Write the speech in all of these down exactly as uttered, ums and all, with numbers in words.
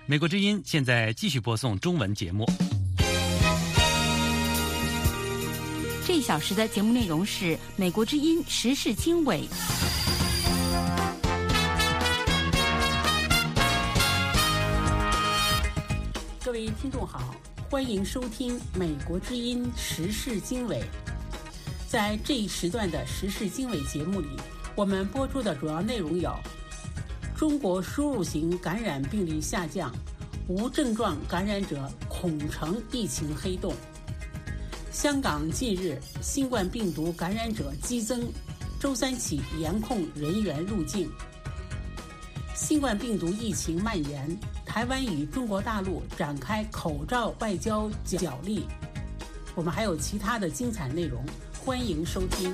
美国之音现在继续播送中文节目。 这一小时的节目内容是美国之音时事经纬。各位听众好，欢迎收听美国之音时事经纬。在这一时段的时事经纬节目里，我们播出的主要内容有：中国输入型感染病例下降，无症状感染者恐成疫情黑洞；香港近日新冠病毒感染者激增，周三起严控人员入境；新冠病毒疫情蔓延，台湾与中国大陆展开口罩外交角力。我们还有其他的精彩内容，欢迎收听。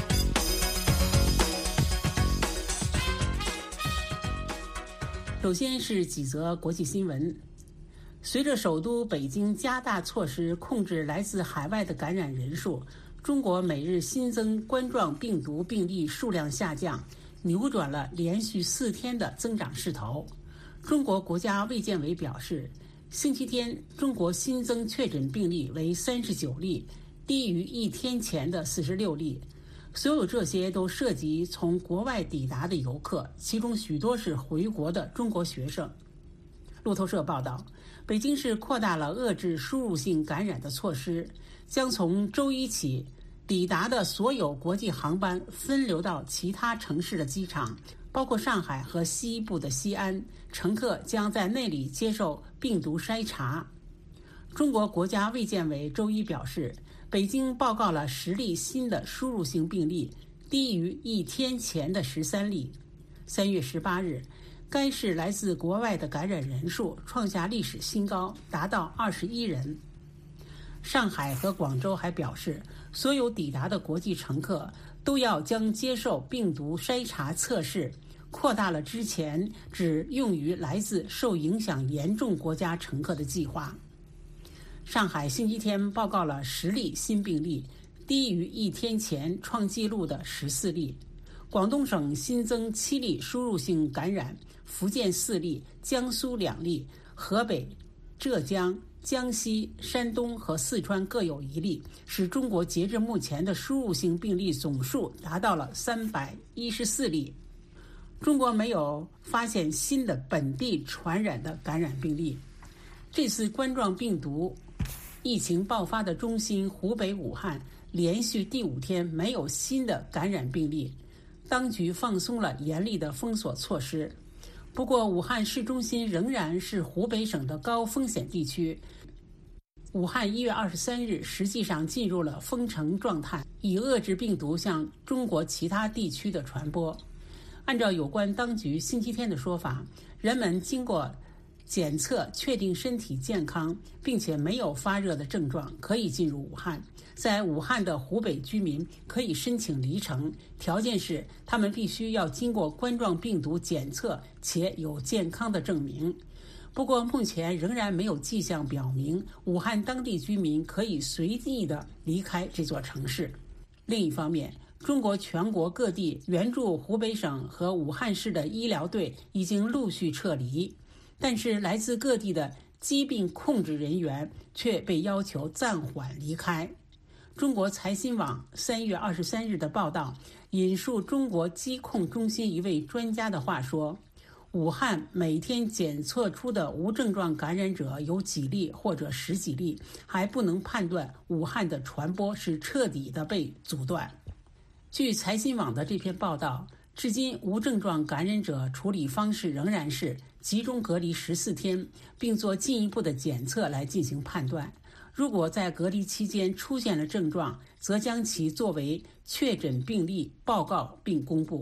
首先是几则国际新闻。随着首都北京加大措施控制来自海外的感染人数，中国每日新增冠状病毒病例数量下降，扭转了连续四天的增长势头。中国国家卫健委表示，星期天中国新增确诊病例为三十九例，低于一天前的四十六例。所有这些都涉及从国外抵达的游客，其中许多是回国的中国学生。路透社报道，北京市扩大了遏制输入性感染的措施，将从周一起抵达的所有国际航班分流到其他城市的机场，包括上海和西部的西安，乘客将在那里接受病毒筛查。中国国家卫健委周一表示，北京报告了十例新的输入性病例，低于一天前的十三例。三月十八日，该市来自国外的感染人数创下历史新高，达到二十一人。上海和广州还表示，所有抵达的国际乘客都要将接受病毒筛查测试，扩大了之前只用于来自受影响严重国家乘客的计划。上海星期天报告了十例新病例，低于一天前创纪录的十四例。广东省新增七例输入性感染，福建四例，江苏两例，河北、浙江、江西、山东和四川各有一例，使中国截至目前的输入性病例总数达到了三百一十四例。中国没有发现新的本地传染的感染病例。这次冠状病毒疫情爆发的中心湖北武汉连续第五天没有新的感染病例，当局放松了严厉的封锁措施。不过武汉市中心仍然是湖北省的高风险地区。武汉一月二十三日实际上进入了封城状态，以遏制病毒向中国其他地区的传播。按照有关当局星期天的说法，人们经过检测确定身体健康，并且没有发热的症状，可以进入武汉。在武汉的湖北居民可以申请离城，条件是他们必须要经过冠状病毒检测且有健康的证明。不过目前仍然没有迹象表明武汉当地居民可以随意地离开这座城市。另一方面，中国全国各地援助湖北省和武汉市的医疗队已经陆续撤离，但是来自各地的疾病控制人员却被要求暂缓离开。中国财新网三月二十三日的报道引述中国疾控中心一位专家的话说，武汉每天检测出的无症状感染者有几例或者十几例，还不能判断武汉的传播是彻底的被阻断。据财新网的这篇报道，至今无症状感染者处理方式仍然是集中隔离十四天，并做进一步的检测来进行判断。如果在隔离期间出现了症状，则将其作为确诊病例报告并公布。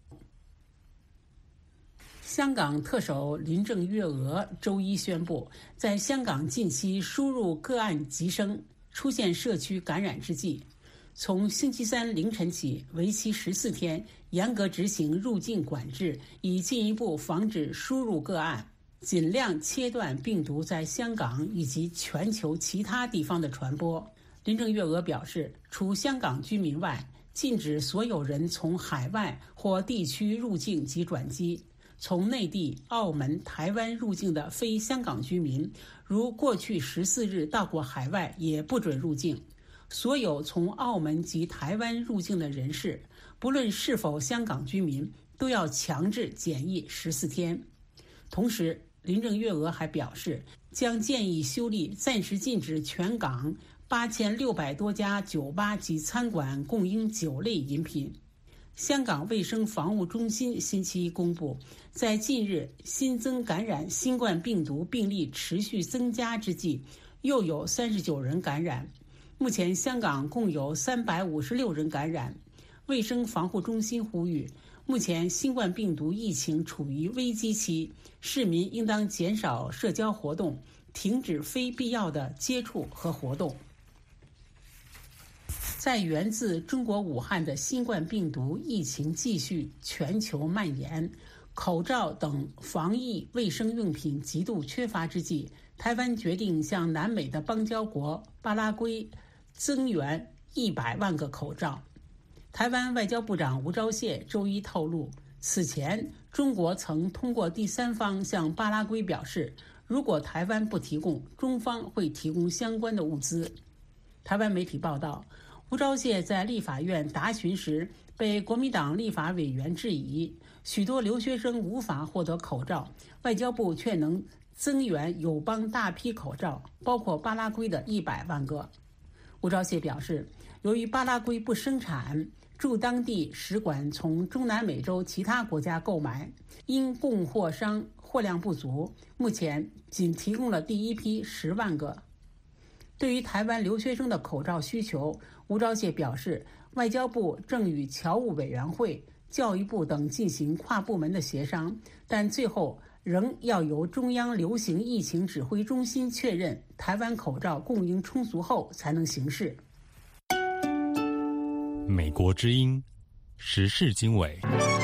香港特首林郑月娥周一宣布，在香港近期输入个案急升，出现社区感染之际，从星期三凌晨起，为期十四天，严格执行入境管制，以进一步防止输入个案，尽量切断病毒在香港以及全球其他地方的传播。林郑月娥表示，除香港居民外，禁止所有人从海外或地区入境及转机。 从内地、澳门、台湾入境的非香港居民，如过去十四日到过海外，也不准入境。所有从澳门及台湾入境的人士，不论是否香港居民，都要强制检疫十四天。同时，林郑月娥还表示，将建议修例，暂时禁止全港八千六百多家酒吧及餐馆供应酒类饮品。香港卫生防护中心星期一公布，在近日新增感染新冠病毒病例持续增加之际，又有三十九人感染。目前香港共有三百五十六人感染。卫生防护中心呼吁，目前新冠病毒疫情处于危机期，市民应当减少社交活动，停止非必要的接触和活动。在源自中国武汉的新冠病毒疫情继续全球蔓延，口罩等防疫卫生用品极度缺乏之际，台湾决定向南美的邦交国巴拉圭增援一百万个口罩。台湾外交部长吴钊燮周一透露，此前中国曾通过第三方向巴拉圭表示，如果台湾不提供，中方会提供相关的物资。台湾媒体报道，吴钊燮在立法院答询时被国民党立法委员质疑，许多留学生无法获得口罩，外交部却能增援友邦大批口罩，包括巴拉圭的一百万个。吴钊燮表示，由于巴拉圭不生产，驻当地使馆从中南美洲其他国家购买，因供货商货量不足，目前仅提供了第一批十万个。对于台湾留学生的口罩需求，吴钊燮表示，外交部正与侨务委员会、教育部等进行跨部门的协商，但最后仍要由中央流行疫情指挥中心确认台湾口罩供应充足后才能行事。 美国之音时事经纬。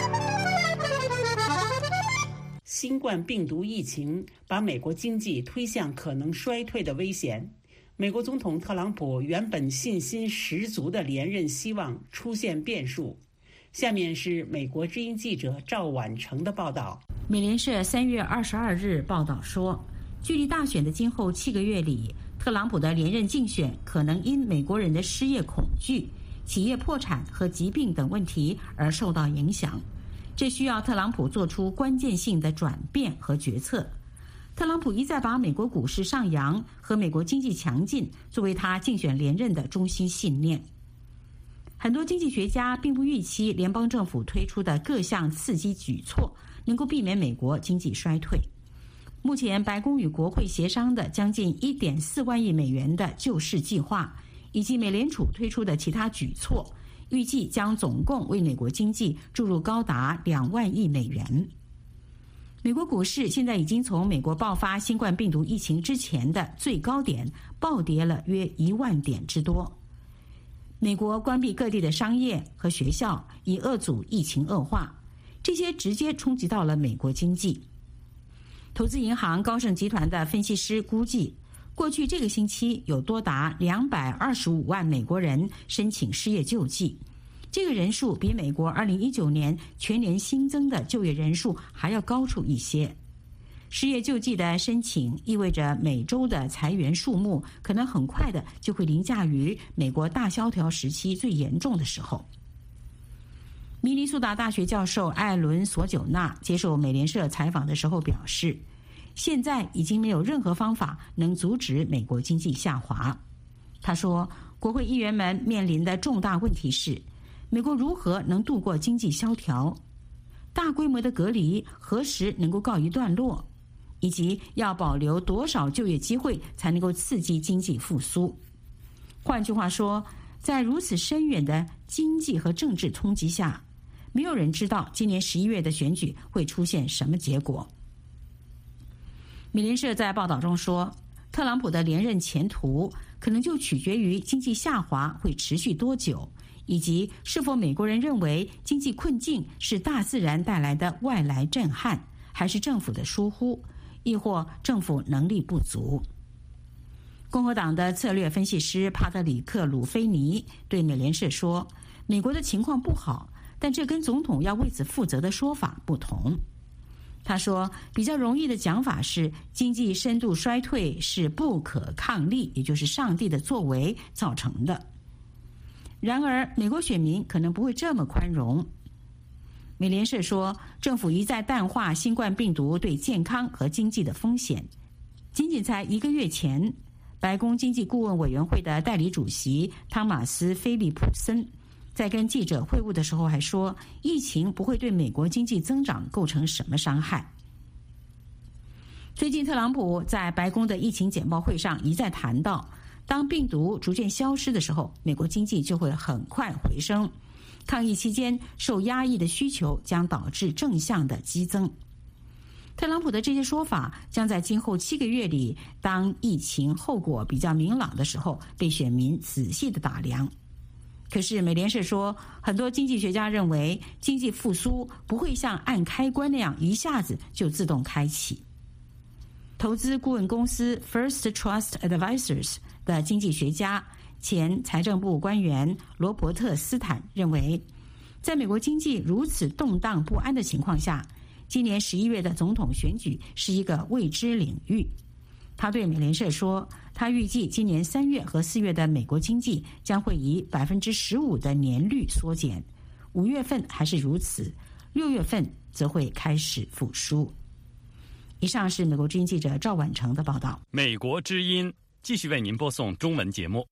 新冠病毒疫情把美国经济推向可能衰退的危险。美国总统特朗普原本信心十足的连任希望出现变数。下面是美国之音记者赵婉成的报道。 美联社三月二十二日报道说，距离大选的今后七个月里，特朗普的连任竞选可能因美国人的失业恐惧、企业破产和疾病等问题而受到影响。这需要特朗普做出关键性的转变和决策。特朗普一再把美国股市上扬和美国经济强劲作为他竞选连任的中心信念。很多经济学家并不预期联邦政府推出的各项刺激举措能够避免美国经济衰退。目前白宫与国会协商的将近 一点四万亿美元的救市计划，以及美联储推出的其他举措，预计将总共为美国经济注入高达两万亿美元。美国股市现在已经从美国爆发新冠病毒疫情之前的最高点暴跌了约一万点之多。美国关闭各地的商业和学校，以遏阻疫情恶化，这些直接冲击到了美国经济。投资银行高盛集团的分析师估计，过去这个星期有多达两百二十五万美国人申请失业救济，这个人数比美国二零一九年全年新增的就业人数还要高出一些。失业救济的申请意味着每周的裁员数目可能很快的就会凌驾于美国大萧条时期最严重的时候。明尼苏达大学教授艾伦·索久纳接受美联社采访的时候表示，现在已经没有任何方法能阻止美国经济下滑。他说，国会议员们面临的重大问题是，美国如何能度过经济萧条？大规模的隔离何时能够告一段落？以及要保留多少就业机会才能够刺激经济复苏？换句话说，在如此深远的经济和政治冲击下，没有人知道今年十一月的选举会出现什么结果。美联社在报道中说，特朗普的连任前途可能就取决于经济下滑会持续多久，以及是否美国人认为经济困境是大自然带来的外来震撼，还是政府的疏忽，亦或政府能力不足。共和党的策略分析师帕特里克·鲁菲尼对美联社说，美国的情况不好，但这跟总统要为此负责的说法不同。 他说，比较容易的讲法是，经济深度衰退是不可抗力，也就是上帝的作为造成的。然而，美国选民可能不会这么宽容。美联社说，政府一再淡化新冠病毒对健康和经济的风险。仅仅才一个月前，白宫经济顾问委员会的代理主席汤马斯·菲利普森在跟记者会晤的时候还说，疫情不会对美国经济增长构成什么伤害。最近特朗普在白宫的疫情简报会上一再谈到，当病毒逐渐消失的时候，美国经济就会很快回升。抗疫期间受压抑的需求将导致正向的激增。特朗普的这些说法将在今后七个月里，当疫情后果比较明朗的时候，被选民仔细的打量。可是美联社说，很多经济学家认为，经济复苏不会像按开关那样一下子就自动开启。投资顾问公司 First Trust Advisors 的经济学家、前财政部官员罗伯特·斯坦认为，在美国经济如此动荡不安的情况下，今年十一月的总统选举是一个未知领域。他对美联社说，他预计今年三月和四月的美国经济将会以百分之十五的年率缩减，五月份还是如此，六月份则会开始复苏。以上是美国之音记者赵婉成的报道。 美国之音继续为您播送中文节目。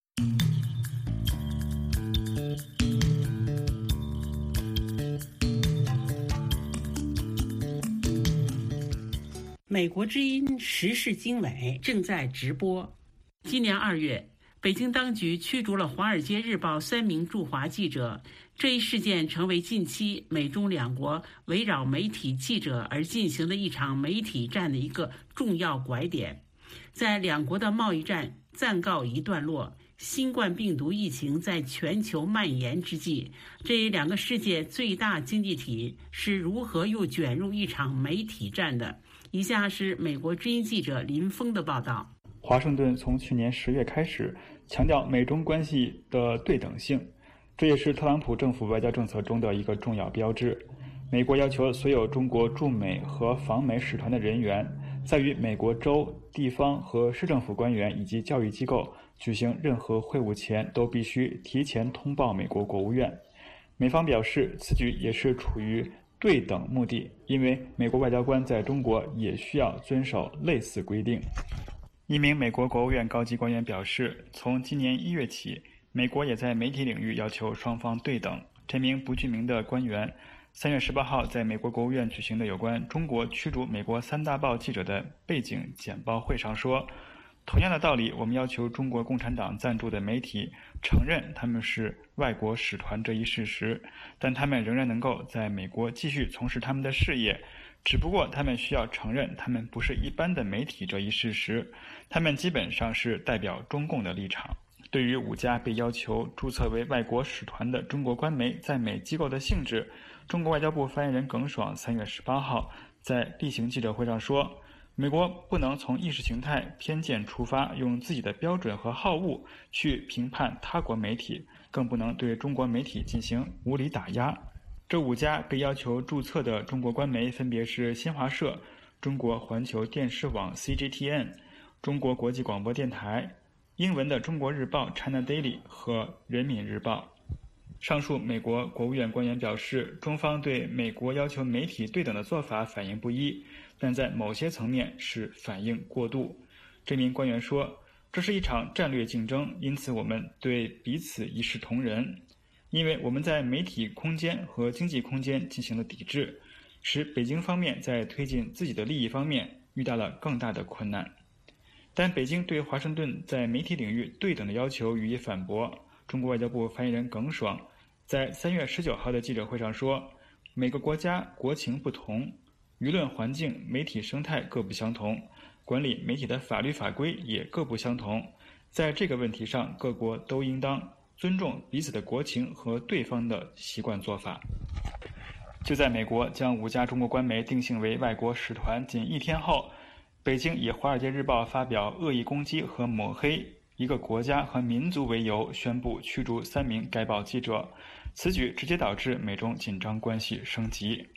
美国之音时事经纬正在直播。今年二月，北京当局驱逐了《华尔街日报》三名驻华记者，这一事件成为近期美中两国围绕媒体记者而进行的一场媒体战的一个重要拐点。在两国的贸易战暂告一段落，新冠病毒疫情在全球蔓延之际，这两个世界最大经济体是如何又卷入一场媒体战的？以下是美国之音记者林峰的报道。 华盛顿从去年十月开始强调美中关系的对等性，这也是特朗普政府外交政策中的一个重要标志。美国要求所有中国驻美和访美使团的人员，在与美国州、地方和市政府官员以及教育机构举行任何会晤前，都必须提前通报美国国务院。美方表示，此举也是出于对等目的，因为美国外交官在中国也需要遵守类似规定。一名美国国务院高级官员表示，从今年一月起，美国也在媒体领域要求双方对等。这名不具名的官员三月十八号在美国国务院举行的有关中国驱逐美国三大报记者的背景简报会上说，同样的道理，我们要求中国共产党赞助的媒体承认他们是外国使团这一事实，但他们仍然能够在美国继续从事他们的事业，只不过他们需要承认他们不是一般的媒体这一事实，他们基本上是代表中共的立场。对于五家被要求注册为外国使团的中国官媒在美机构的性质，中国外交部发言人耿爽三月十八号在例行记者会上说，美国不能从意识形态偏见出发，用自己的标准和好恶去评判他国媒体，更不能对中国媒体进行无理打压。这五家被要求注册的中国官媒分别是新华社、中国环球电视网 C G T N、中国国际广播电台、英文的中国日报 China Daily 和人民日报。上述美国国务院官员表示，中方对美国要求媒体对等的做法反应不一，但在某些层面是反应过度。这名官员说，这是一场战略竞争，因此我们对彼此一视同仁，因为我们在媒体空间和经济空间进行了抵制，使北京方面在推进自己的利益方面遇到了更大的困难。但北京对华盛顿在媒体领域对等的要求予以反驳。中国外交部发言人耿爽在三月十九号的记者会上说，每个国家国情不同，舆论环境、媒体生态各不相同，管理媒体的法律法规也各不相同，在这个问题上，各国都应当尊重彼此的国情和对方的习惯做法。就在美国将五家中国官媒定性为外国使团仅一天后，北京以《华尔街日报》发表恶意攻击和抹黑一个国家和民族为由，宣布驱逐三名该报记者，此举直接导致美中紧张关系升级。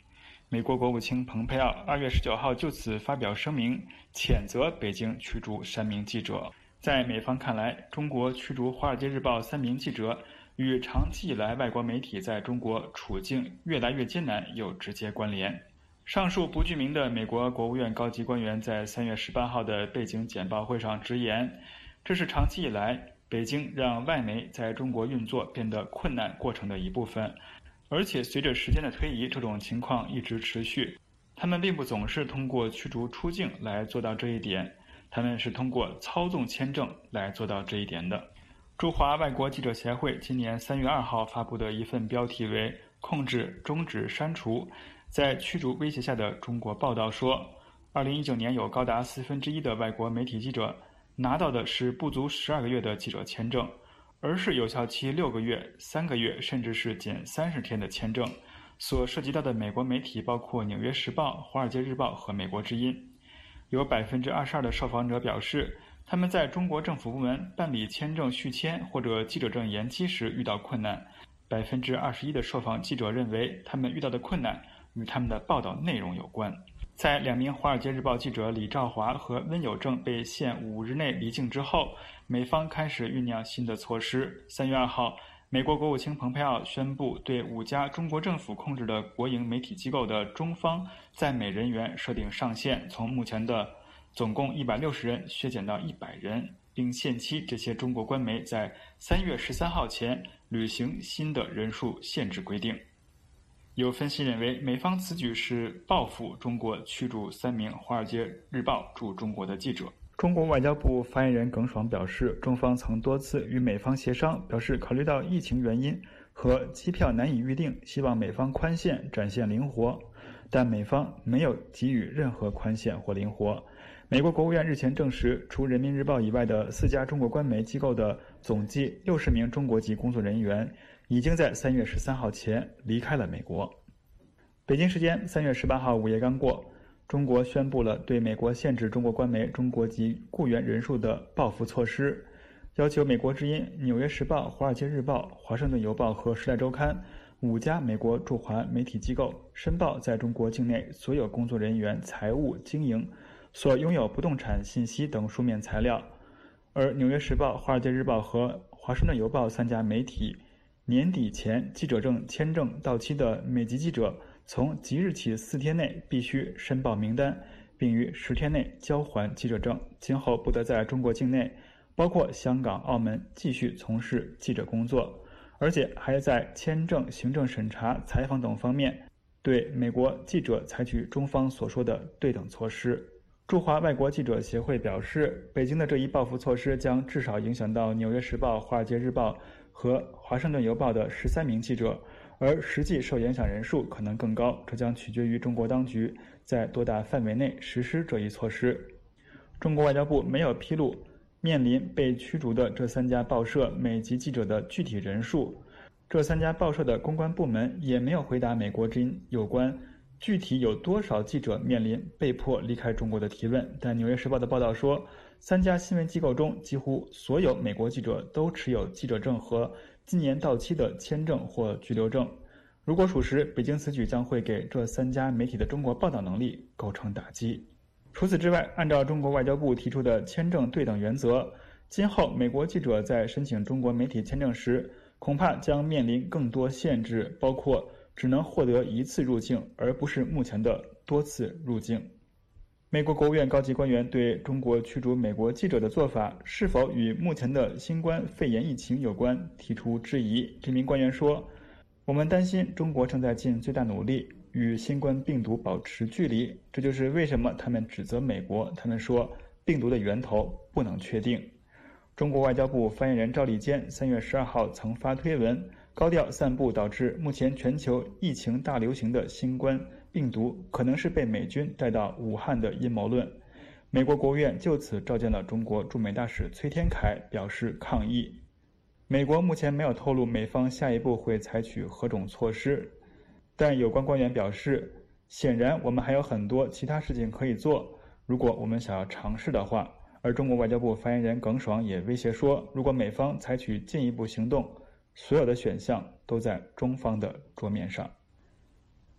美国国务卿蓬佩奥二月十九号就此发表声明，谴责北京驱逐三名记者。在美方看来，中国驱逐《华尔街日报》三名记者，与长期以来外国媒体在中国处境越来越艰难有直接关联。上述不具名的美国国务院高级官员在三月十八号的背景简报会上直言，这是长期以来北京让外媒在中国运作变得困难过程的一部分，而且随着时间的推移，这种情况一直持续。他们并不总是通过驱逐出境来做到这一点，他们是通过操纵签证来做到这一点的。驻华外国记者协会今年三月二号发布的一份标题为“控制、终止、删除在驱逐威胁下的中国”报道说，二零一九年有高达四分之一的外国媒体记者拿到的是不足十二个月的记者签证，而是有效期六个月、三个月，甚至是仅三十天的签证。所涉及到的美国媒体包括《纽约时报》、《华尔街日报》和《美国之音》。有 百分之二十二 的受访者表示，他们在中国政府部门办理签证续签或者记者证延期时遇到困难。百分之二十一 的受访记者认为，他们遇到的困难与他们的报道内容有关。在两名《华尔街日报》记者李兆华和温有正被限五日内离境之后，美方开始酝酿新的措施。三月二号，美国国务卿蓬佩奥宣布对五家中国政府控制的国营媒体机构的中方在美人员设定上限，从目前的总共一百六十人削减到一百人，并限期这些中国官媒在三月十三号前履行新的人数限制规定。有分析认为，美方此举是报复中国驱逐三名《华尔街日报》驻中国的记者。中国外交部发言人耿爽表示，中方曾多次与美方协商，表示考虑到疫情原因和机票难以预定，希望美方宽限展现灵活，但美方没有给予任何宽限或灵活。美国国务院日前证实，除人民日报以外的四家中国官媒机构的总计六十名中国籍工作人员已经在三月十三号前离开了美国。北京时间三月十八号午夜刚过，中国宣布了对美国限制中国官媒中国籍雇员人数的报复措施，要求美国之音、纽约时报、华尔街日报、华盛顿邮报和时代周刊五家美国驻华媒体机构申报在中国境内所有工作人员财务经营所拥有不动产信息等书面材料，而纽约时报、华尔街日报和华盛顿邮报三家媒体年底前记者证签证到期的美籍记者从即日起四天内必须申报名单，并于十天内交还记者证，今后不得在中国境内，包括香港、澳门继续从事记者工作，而且还在签证、行政审查、采访等方面对美国记者采取中方所说的对等措施。驻华外国记者协会表示，北京的这一报复措施将至少影响到《纽约时报》、《华尔街日报》和《华盛顿邮报》的十三名记者，而实际受影响人数可能更高，这将取决于中国当局在多大范围内实施这一措施。中国外交部没有披露面临被驱逐的这三家报社美籍记者的具体人数，这三家报社的公关部门也没有回答美国之音有关具体有多少记者面临被迫离开中国的提问。但《纽约时报》的报道说，三家新闻机构中几乎所有美国记者都持有记者证和今年到期的签证或居留证。如果属实，北京此举将会给这三家媒体的中国报道能力构成打击。除此之外，按照中国外交部提出的签证对等原则，今后美国记者在申请中国媒体签证时，恐怕将面临更多限制，包括只能获得一次入境，而不是目前的多次入境。美国国务院高级官员对中国驱逐美国记者的做法是否与目前的新冠肺炎疫情有关提出质疑。这名官员说，我们担心中国正在尽最大努力与新冠病毒保持距离，这就是为什么他们指责美国。他们说病毒的源头不能确定。中国外交部发言人赵立坚三月十二号曾发推文，高调散布导致目前全球疫情大流行的新冠病毒可能是被美军带到武汉的阴谋论。美国国务院就此召见了中国驻美大使崔天凯，表示抗议。美国目前没有透露美方下一步会采取何种措施，但有关官员表示，显然我们还有很多其他事情可以做，如果我们想要尝试的话。而中国外交部发言人耿爽也威胁说，如果美方采取进一步行动，所有的选项都在中方的桌面上。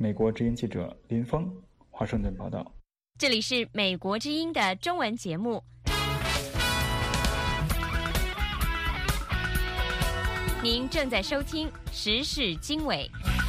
美国之音记者林峰华盛顿报道。 这里是美国之音的中文节目，您正在收听时事经纬。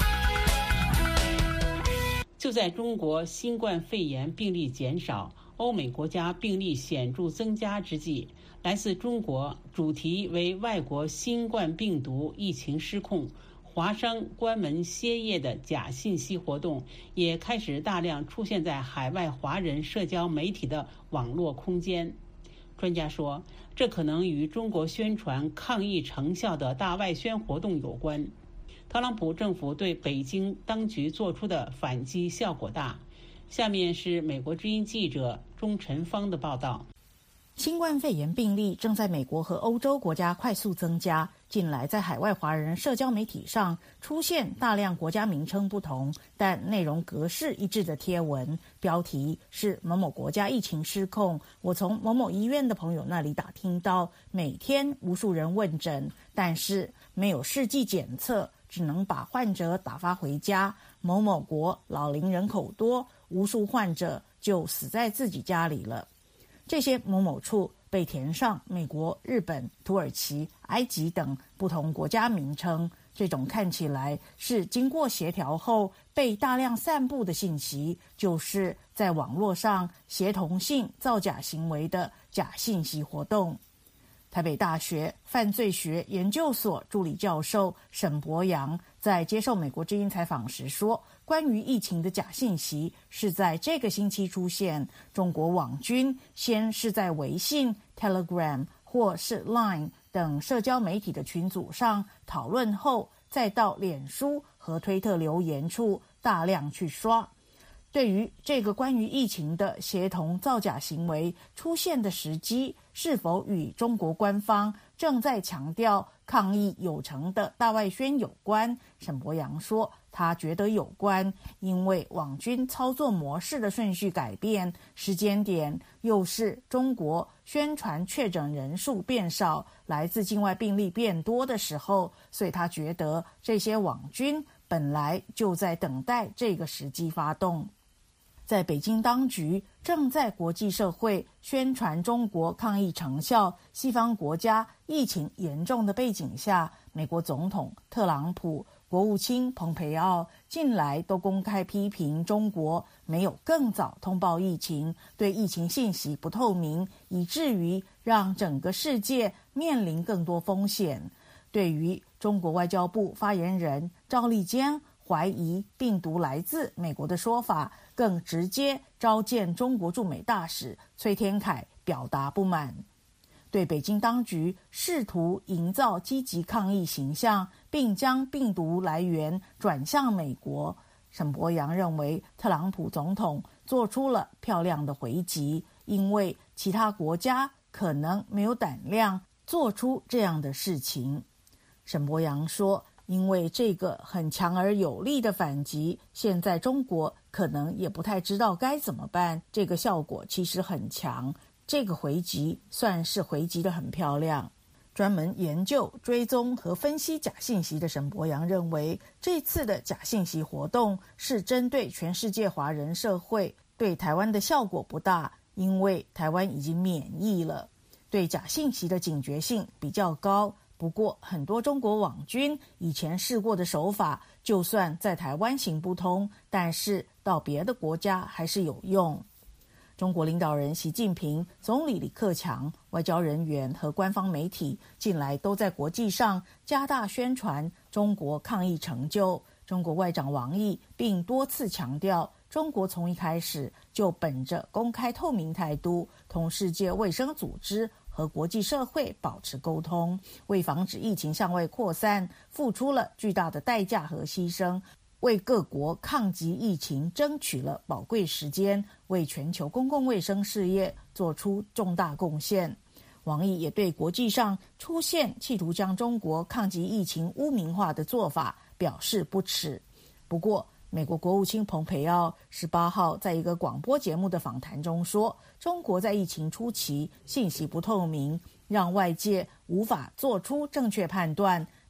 就在中国新冠肺炎病例减少、欧美国家病例显著增加之际，来自中国主题为外国新冠病毒疫情失控，华商关门歇业的假信息活动也开始大量出现在海外华人社交媒体的网络空间。专家说，这可能与中国宣传抗疫成效的大外宣活动有关。特朗普政府对北京当局做出的反击效果大。下面是美国之音记者钟晨芳的报道。 新冠肺炎病例正在美国和欧洲国家快速增加，近来在海外华人社交媒体上出现大量国家名称不同但内容格式一致的贴文，标题是某某国家疫情失控，我从某某医院的朋友那里打听到每天无数人问诊，但是没有试剂检测，只能把患者打发回家，某某国老龄人口多，无数患者就死在自己家里了。这些某某处被填上美国、日本、土耳其、埃及等不同国家名称，这种看起来是经过协调后被大量散布的信息，就是在网络上协同性造假行为的假信息活动。台北大学犯罪学研究所助理教授沈博阳在接受美国之音采访时说，关于疫情的假信息是在这个星期出现，中国网军先是在微信、Telegram 或是 Line 等社交媒体的群组上讨论后，再到脸书和推特留言处大量去刷。对于这个关于疫情的协同造假行为出现的时机，是否与中国官方正在强调抗疫有成的大外宣有关，沈博阳说他觉得有关，因为网军操作模式的顺序改变，时间点又是中国宣传确诊人数变少，来自境外病例变多的时候，所以他觉得这些网军本来就在等待这个时机发动。在北京当局正在国际社会宣传中国抗疫成效、西方国家疫情严重的背景下，美国总统特朗普、国务卿蓬佩奥近来都公开批评中国没有更早通报疫情，对疫情信息不透明，以至于让整个世界面临更多风险。对于中国外交部发言人赵立坚怀疑病毒来自美国的说法，更直接召见中国驻美大使崔天凯表达不满。对北京当局试图营造积极抗疫形象，并将病毒来源转向美国，沈博阳认为特朗普总统做出了漂亮的回击，因为其他国家可能没有胆量做出这样的事情。沈博阳说，因为这个很强而有力的反击，现在中国可能也不太知道该怎么办，这个效果其实很强，这个回击算是回击得很漂亮。专门研究、追踪和分析假信息的沈博阳认为，这次的假信息活动是针对全世界华人社会，对台湾的效果不大，因为台湾已经免疫了，对假信息的警觉性比较高。不过很多中国网军以前试过的手法，就算在台湾行不通，但是到别的国家还是有用。中国领导人习近平、总理李克强、外交人员和官方媒体近来都在国际上加大宣传中国抗疫成就。中国外长王毅并多次强调，中国从一开始就本着公开透明态度，同世界卫生组织和国际社会保持沟通，为防止疫情向外扩散，付出了巨大的代价和牺牲，为各国抗击疫情争取了宝贵时间，为全球公共卫生事业做出重大贡献。王毅也对国际上出现企图将中国抗击疫情污名化的做法表示不耻。不过美国国务卿蓬佩奥十八号在一个广播节目的访谈中说，中国在疫情初期信息不透明，让外界无法做出正确判断，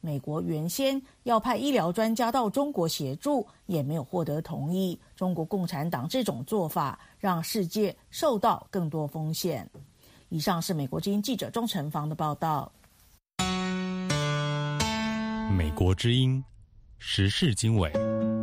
美国原先要派医疗专家到中国协助，也没有获得同意。中国共产党这种做法让世界受到更多风险。以上是美国之音记者钟成芳的报道。 美国之音时事经纬。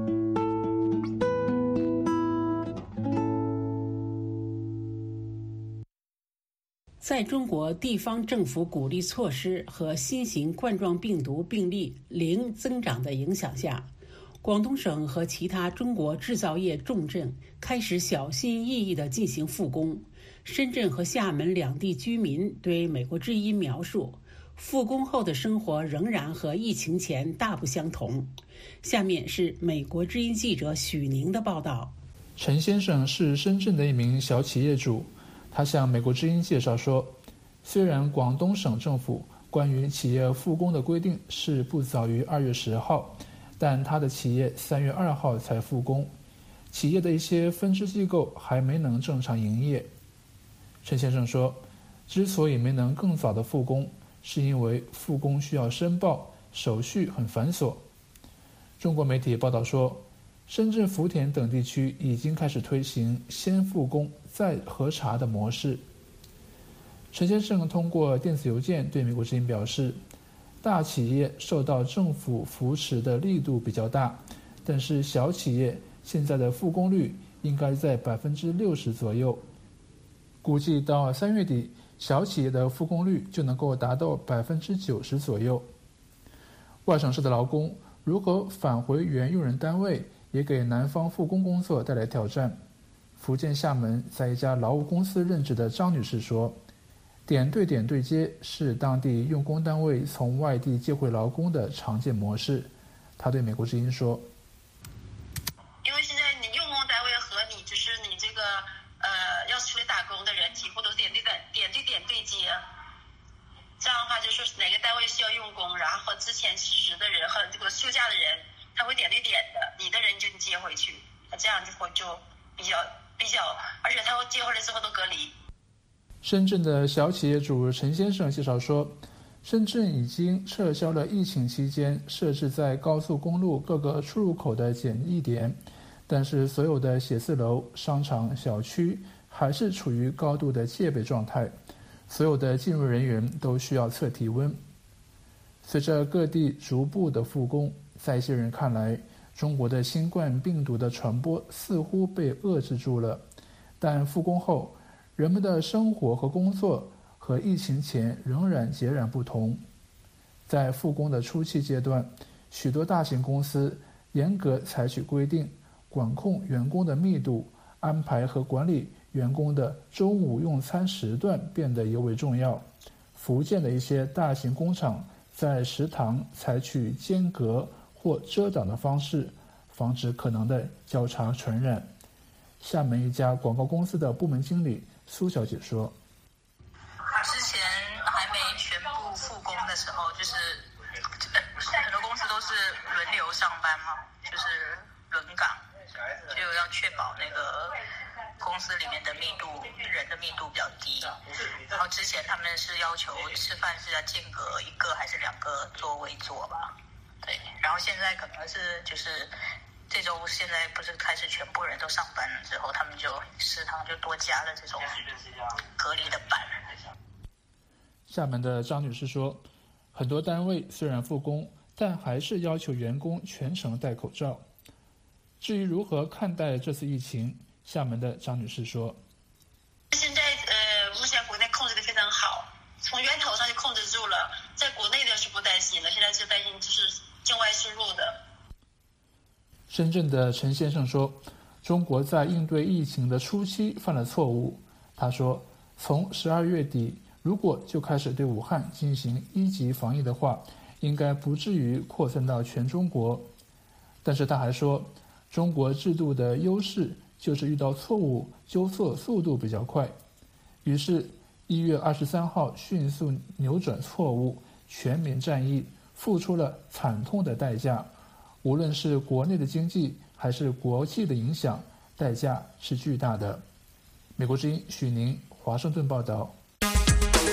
在中国地方政府鼓励措施和新型冠状病毒病例零增长的影响下，广东省和其他中国制造业重镇开始小心翼翼地进行复工。深圳和厦门两地居民对美国之音描述，复工后的生活仍然和疫情前大不相同。下面是美国之音记者许宁的报道。 陈先生是深圳的一名小企业主，他向美国之音介绍说，虽然广东省政府关于企业复工的规定是不早于二月十号，但他的企业三月二号才复工，企业的一些分支机构还没能正常营业。陈先生说，之所以没能更早的复工，是因为复工需要申报，手续很繁琐。中国媒体报道说，深圳、福田等地区已经开始推行先复工再核查的模式。陈先生通过电子邮件对美国之音表示，大企业受到政府扶持的力度比较大，但是小企业现在的复工率应该在百分之六十左右。估计到三月底，小企业的复工率就能够达到百分之九十左右。外省市的劳工如何返回原用人单位，也给南方复工工作带来挑战。福建厦门在一家劳务公司任职的张女士说，点对点对接是当地用工单位从外地接回劳工的常见模式。她对美国之音说， 因为现在你用工单位和你就是你这个呃要出来打工的人几乎都是点对点点对点对接，这样的话就是哪个单位需要用工，然后和之前辞职的人和这个休假的人，他会点对点的，你的人就接回去，这样就会就比较比较，而且他会接回来之后都隔离。 深圳的小企业主陈先生介绍说，深圳已经撤销了疫情期间设置在高速公路各个出入口的检疫点，但是所有的写字楼、商场、小区还是处于高度的戒备状态，所有的进入人员都需要测体温。随着各地逐步的复工，在一些人看来，中国的新冠病毒的传播似乎被遏制住了，但复工后，人们的生活和工作和疫情前仍然截然不同。在复工的初期阶段，许多大型公司严格采取规定，管控员工的密度，安排和管理员工的中午用餐时段变得尤为重要。福建的一些大型工厂在食堂采取间隔或遮挡的方式，防止可能的交叉传染。厦门一家广告公司的部门经理苏小姐说， 之前还没全部复工的时候，就是很多公司都是轮流上班嘛，就是轮岗，就要确保那个公司里面的密度，人的密度比较低。然后之前他们是要求吃饭是要间隔一个还是两个座位坐吧，对。然后现在可能是就是这周现在不是开始全部人都上班了之后，他们就食堂就多加了这种隔离的板。 厦门的张女士说，很多单位虽然复工，但还是要求员工全程戴口罩。至于如何看待这次疫情，厦门的张女士说， 现在呃，目前国内控制的非常好，从源头上就控制住了，在国内的是不担心的，现在就担心就是境外输入的。 深圳的陈先生说，中国在应对疫情的初期犯了错误。他说，从十二月底如果就开始对武汉进行一级防疫的话，应该不至于扩散到全中国。但是他还说，中国制度的优势就是遇到错误纠错速度比较快。于是一月二十三号迅速扭转错误，全民战役付出了惨痛的代价。无论是国内的经济还是国际的影响，代价是巨大的。美国之音许宁华盛顿报道。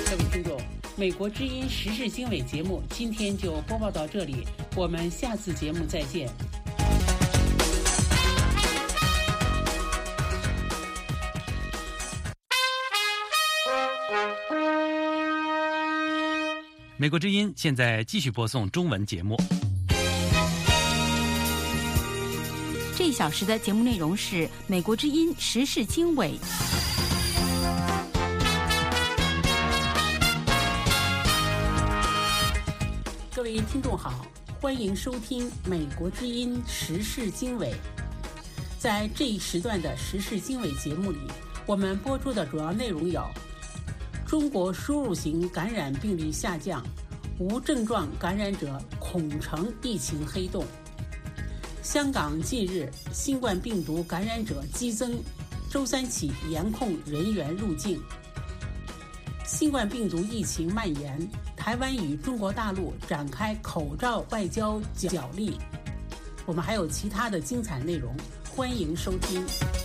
各位听众，美国之音时事经纬节目今天就播报到这里，我们下次节目再见。 美国之音现在继续播送中文节目。 这一小时的节目内容是美国之音时事经纬。 各位听众好，欢迎收听美国之音时事经纬。在这一时段的时事经纬节目里，我们播出的主要内容有：中国输入型感染病例下降，无症状感染者恐成疫情黑洞；香港近日新冠病毒感染者激增，周三起严控人员入境；新冠病毒疫情蔓延，台湾与中国大陆展开口罩外交角力。我们还有其他的精彩内容，欢迎收听。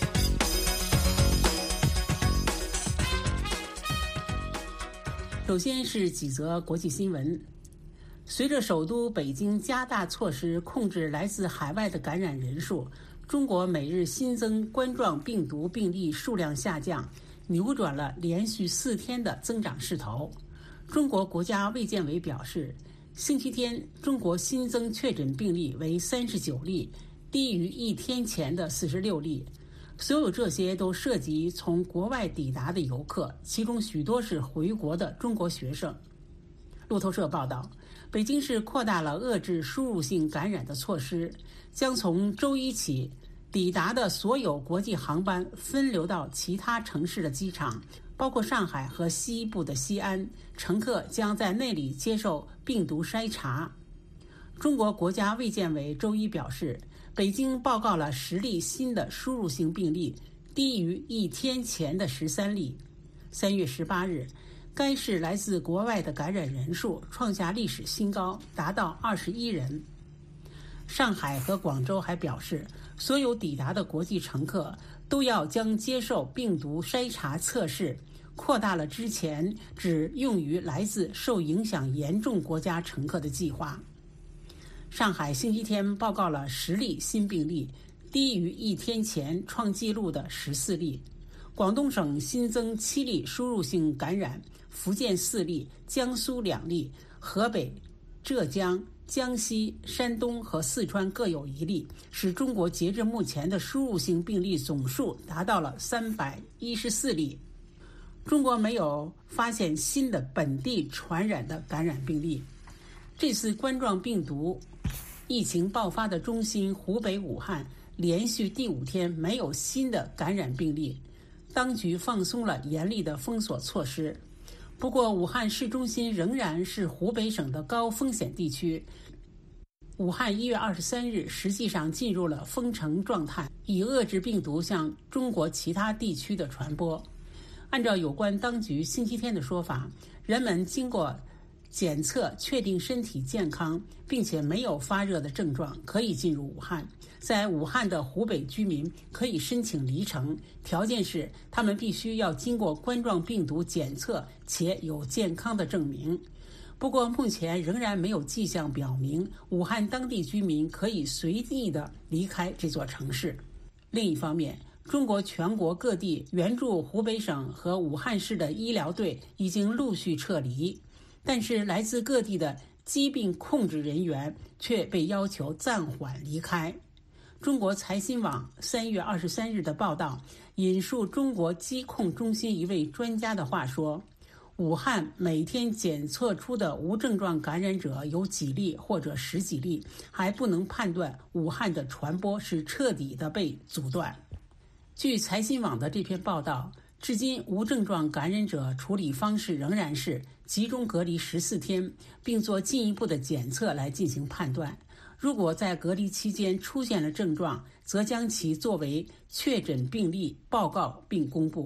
首先是几则国际新闻。随着首都北京加大措施控制来自海外的感染人数，中国每日新增冠状病毒病例数量下降，扭转了连续四天的增长势头。中国国家卫健委表示，星期天中国新增确诊病例为三十九例，低于一天前的四十六例。所有这些都涉及从国外抵达的游客，其中许多是回国的中国学生。路透社报道，北京市扩大了遏制输入性感染的措施，将从周一起抵达的所有国际航班分流到其他城市的机场，包括上海和西部的西安，乘客将在那里接受病毒筛查。中国国家卫健委周一表示，北京报告了十例新的输入性病例，低于一天前的十三例。三月十八日，该市来自国外的感染人数创下历史新高，达到二十一人。上海和广州还表示，所有抵达的国际乘客都要将接受病毒筛查测试，扩大了之前只用于来自受影响严重国家乘客的计划。上海星期天报告了十例新病例，低于一天前创纪录的十四例。广东省新增七例输入性感染，福建四例，江苏两例，河北、浙江、江西、山东和四川各有一例，使中国截至目前的输入性病例总数达到了三百一十四例。中国没有发现新的本地传染的感染病例。这次冠状病毒疫情爆发的中心湖北武汉连续第五天没有新的感染病例，当局放松了严厉的封锁措施。不过，武汉市中心仍然是湖北省的高风险地区。武汉一月二十三日实际上进入了封城状态，以遏制病毒向中国其他地区的传播。按照有关当局星期天的说法，人们经过检测确定身体健康，并且没有发热的症状，可以进入武汉。在武汉的湖北居民可以申请离城，条件是他们必须要经过冠状病毒检测且有健康的证明。不过目前仍然没有迹象表明武汉当地居民可以随意地离开这座城市。另一方面，中国全国各地援助湖北省和武汉市的医疗队已经陆续撤离，但是来自各地的疾病控制人员却被要求暂缓离开。中国财新网三月二十三日的报道引述中国疾控中心一位专家的话说，武汉每天检测出的无症状感染者有几例或者十几例，还不能判断武汉的传播是彻底的被阻断。据财新网的这篇报道，至今无症状感染者处理方式仍然是集中隔离十四天，并做进一步的检测来进行判断。如果在隔离期间出现了症状，则将其作为确诊病例报告并公布。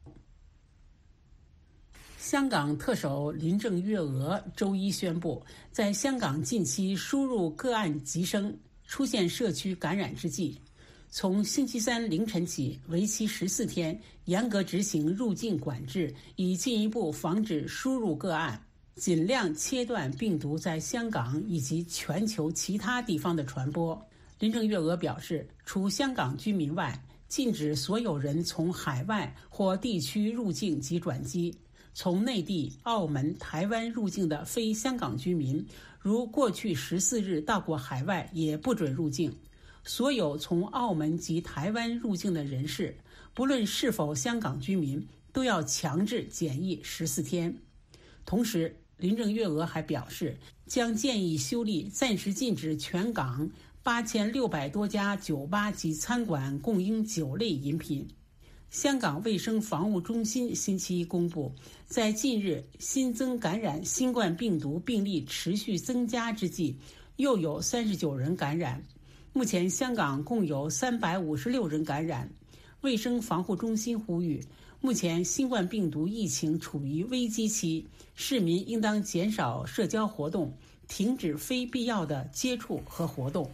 香港特首林郑月娥周一宣布，在香港近期输入个案急升、出现社区感染之际， 从星期三凌晨起，为期十四天，严格执行入境管制，以进一步防止输入个案，尽量切断病毒在香港以及全球其他地方的传播。林郑月娥表示，除香港居民外，禁止所有人从海外或地区入境及转机。从内地、澳门、台湾入境的非香港居民，如过去十四日到过海外，也不准入境。所有从澳门及台湾入境的人士，不论是否香港居民，都要强制检疫十四天。同时，林郑月娥还表示，将建议修例，暂时禁止全港八千六百多家酒吧及餐馆供应酒类饮品。香港卫生防护中心星期一公布，在近日新增感染新冠病毒病例持续增加之际，又有三十九人感染。目前香港共有三百五十六人感染。卫生防护中心呼吁，目前新冠病毒疫情处于危机期，市民应当减少社交活动，停止非必要的接触和活动。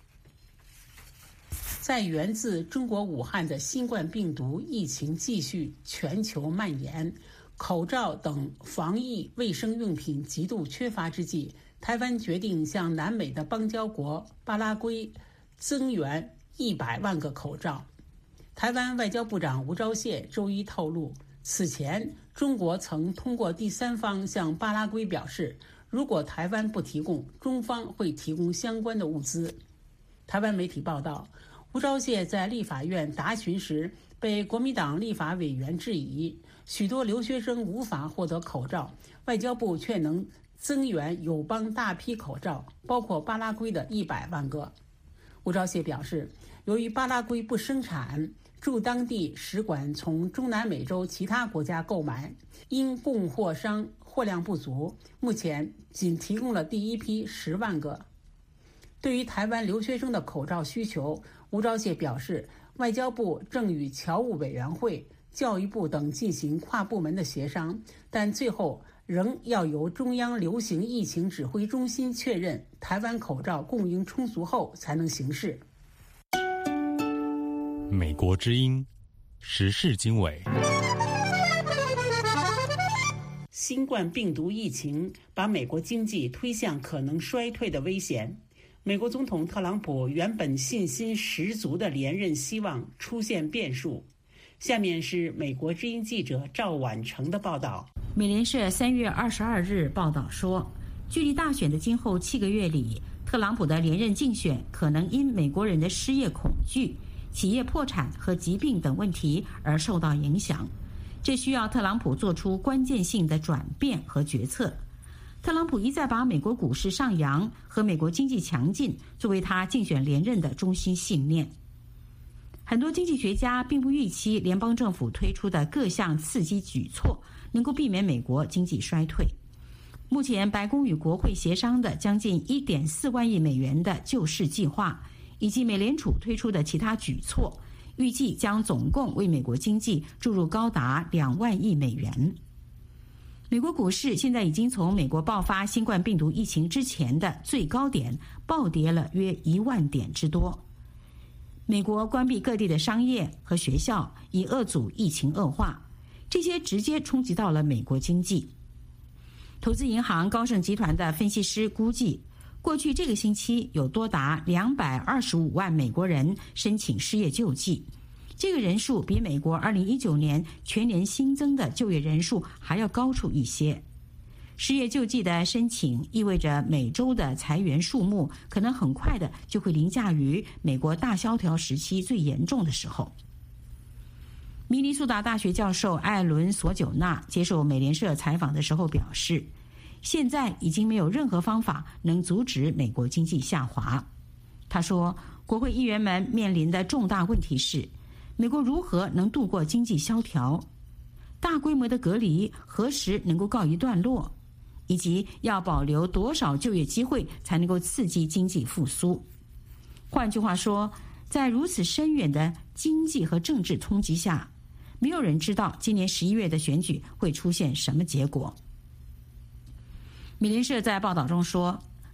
在源自中国武汉的新冠病毒疫情继续全球蔓延，口罩等防疫卫生用品极度缺乏之际，台湾决定向南美的邦交国巴拉圭增援一百万个口罩。台湾外交部长吴钊燮周一透露，此前中国曾通过第三方向巴拉圭表示，如果台湾不提供，中方会提供相关的物资。台湾媒体报道，吴钊燮在立法院答询时被国民党立法委员质疑，许多留学生无法获得口罩，外交部却能增援友邦大批口罩，包括巴拉圭的一百万个。吴钊燮表示，由于巴拉圭不生产，驻当地使馆从中南美洲其他国家购买，因供货商货量不足，目前仅提供了第一批十万个。对于台湾留学生的口罩需求，吴钊燮表示，外交部正与侨务委员会、教育部等进行跨部门的协商，但最后仍要由中央流行疫情指挥中心确认台湾口罩供应充足后才能行事。 美国之音时事经纬。 新冠病毒疫情把美国经济推向可能衰退的危险。美国总统特朗普原本信心十足的连任希望出现变数。下面是美国之音记者赵婉成的报道。 美联社三月二十二日报道说，距离大选的今后七个月里，特朗普的连任竞选可能因美国人的失业恐惧、企业破产和疾病等问题而受到影响。这需要特朗普做出关键性的转变和决策。特朗普一再把美国股市上扬和美国经济强劲作为他竞选连任的中心信念。很多经济学家并不预期联邦政府推出的各项刺激举措能够避免美国经济衰退。目前白宫与国会协商的将近 一点四万亿美元的救市计划，以及美联储推出的其他举措，预计将总共为美国经济注入高达两万亿美元。美国股市现在已经从美国爆发新冠病毒疫情之前的最高点暴跌了约一万点之多。美国关闭各地的商业和学校，以遏阻疫情恶化，这些直接冲击到了美国经济。投资银行高盛集团的分析师估计，过去这个星期有多达两百二十五万美国人申请失业救济，这个人数比美国二零一九年全年新增的就业人数还要高出一些。失业救济的申请意味着每周的裁员数目可能很快的就会凌驾于美国大萧条时期最严重的时候。明尼苏达大学教授艾伦·索久纳接受美联社采访的时候表示，现在已经没有任何方法能阻止美国经济下滑。他说，国会议员们面临的重大问题是，美国如何能度过经济萧条？大规模的隔离何时能够告一段落？以及要保留多少就业机会才能够刺激经济复苏？换句话说，在如此深远的经济和政治冲击下，没有人知道今年十一月的选举会出现什么结果。美联社在报道中说，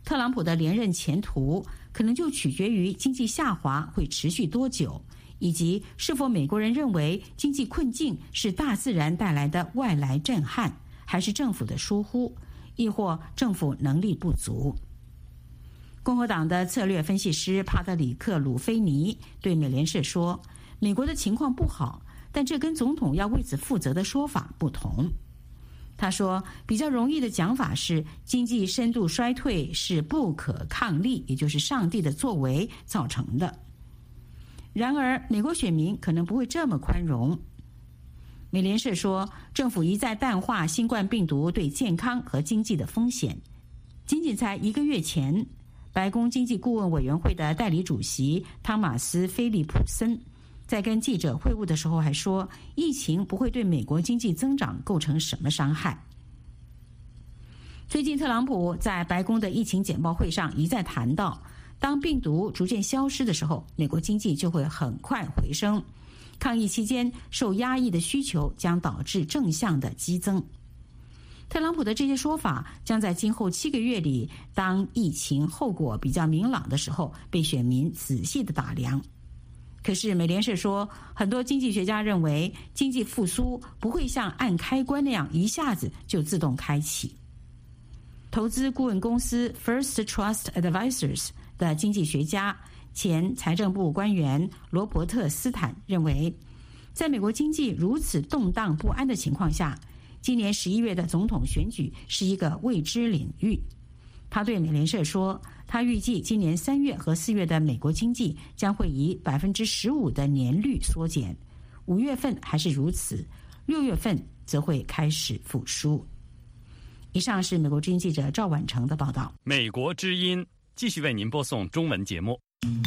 特朗普的连任前途可能就取决于经济下滑会持续多久，以及是否美国人认为经济困境是大自然带来的外来震撼，还是政府的疏忽，亦或政府能力不足。共和党的策略分析师帕特里克·鲁菲尼对美联社说，美国的情况不好，但这跟总统要为此负责的说法不同。他说，比较容易的讲法是经济深度衰退是不可抗力，也就是上帝的作为造成的。然而美国选民可能不会这么宽容。美联社说，政府一再淡化新冠病毒对健康和经济的风险。仅仅才一个月前，白宫经济顾问委员会的代理主席汤马斯·菲利普森在跟记者会晤的时候还说，疫情不会对美国经济增长构成什么伤害。最近特朗普在白宫的疫情简报会上一再谈到，当病毒逐渐消失的时候，美国经济就会很快回升。抗疫期间受压抑的需求将导致正向的激增。特朗普的这些说法将在今后七个月里，当疫情后果比较明朗的时候，被选民仔细的打量。可是美联社说，很多经济学家认为经济复苏不会像按开关那样一下子就自动开启。投资顾问公司 First Trust Advisors 的经济学家、前财政部官员罗伯特·斯坦认为，在美国经济如此动荡不安的情况下，今年十一月的总统选举是一个未知领域。他对美联社说，他预计今年三月和四月的美国经济将会以百分之十五的年率缩减，五月份还是如此，六月份则会开始复苏。以上是美国之音记者赵婉成的报道。 美国之音继续为您播送中文节目。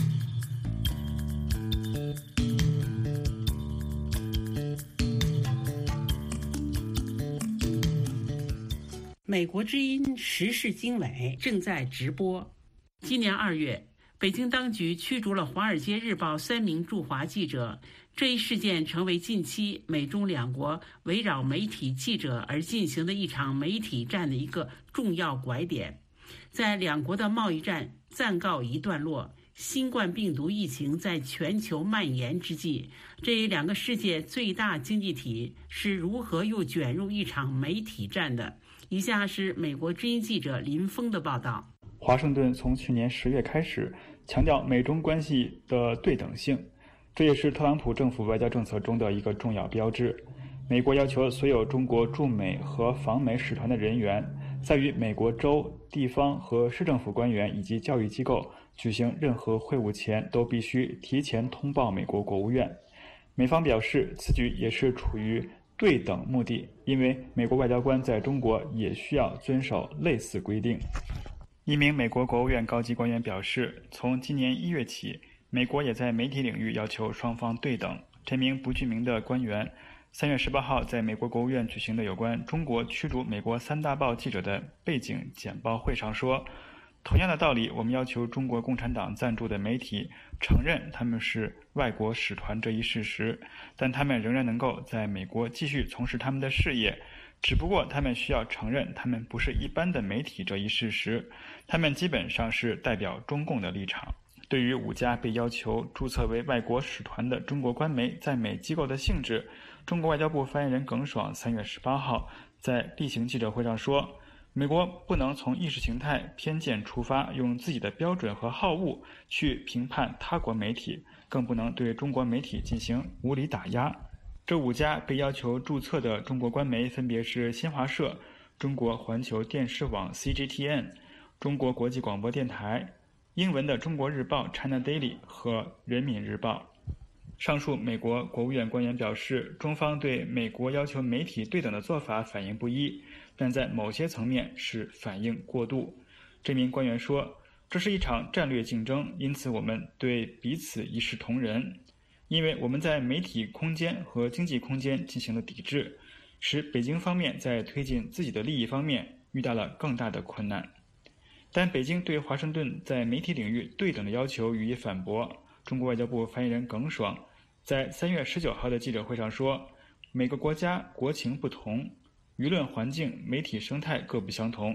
美国之音时事经纬正在直播。今年二月，北京当局驱逐了《华尔街日报》三名驻华记者，这一事件成为近期美中两国围绕媒体记者而进行的一场媒体战的一个重要拐点。在两国的贸易战暂告一段落，新冠病毒疫情在全球蔓延之际，这两个世界最大经济体是如何又卷入一场媒体战的？以下是美国之音记者林峰的报道。 华盛顿从去年十月开始强调美中关系的对等性，这也是特朗普政府外交政策中的一个重要标志。美国要求所有中国驻美和访美使团的人员，在与美国州、地方和市政府官员以及教育机构举行任何会晤前，都必须提前通报美国国务院。美方表示，此举也是出于对等目的，因为美国外交官在中国也需要遵守类似规定。一名美国国务院高级官员表示，从今年一月起，美国也在媒体领域要求双方对等。这名不具名的官员三月十八号在美国国务院举行的有关中国驱逐美国三大报记者的背景简报会上说，同样的道理，我们要求中国共产党赞助的媒体承认他们是外国使团这一事实，但他们仍然能够在美国继续从事他们的事业，只不过他们需要承认他们不是一般的媒体这一事实，他们基本上是代表中共的立场。对于五家被要求注册为外国使团的中国官媒在美机构的性质，中国外交部发言人耿爽三月十八号在例行记者会上说，美国不能从意识形态偏见出发，用自己的标准和好恶去评判他国媒体，更不能对中国媒体进行无理打压。这五家被要求注册的中国官媒分别是新华社、中国环球电视网 C G T N、中国国际广播电台、英文的中国日报 China Daily 和人民日报。上述美国国务院官员表示，中方对美国要求媒体对等的做法反应不一，但在某些层面是反应过度。这名官员说，这是一场战略竞争，因此我们对彼此一视同仁，因为我们在媒体空间和经济空间进行了抵制，使北京方面在推进自己的利益方面遇到了更大的困难。但北京对华盛顿在媒体领域对等的要求予以反驳。中国外交部发言人耿爽在三月十九号的记者会上说，每个国家国情不同，舆论环境、媒体生态各不相同，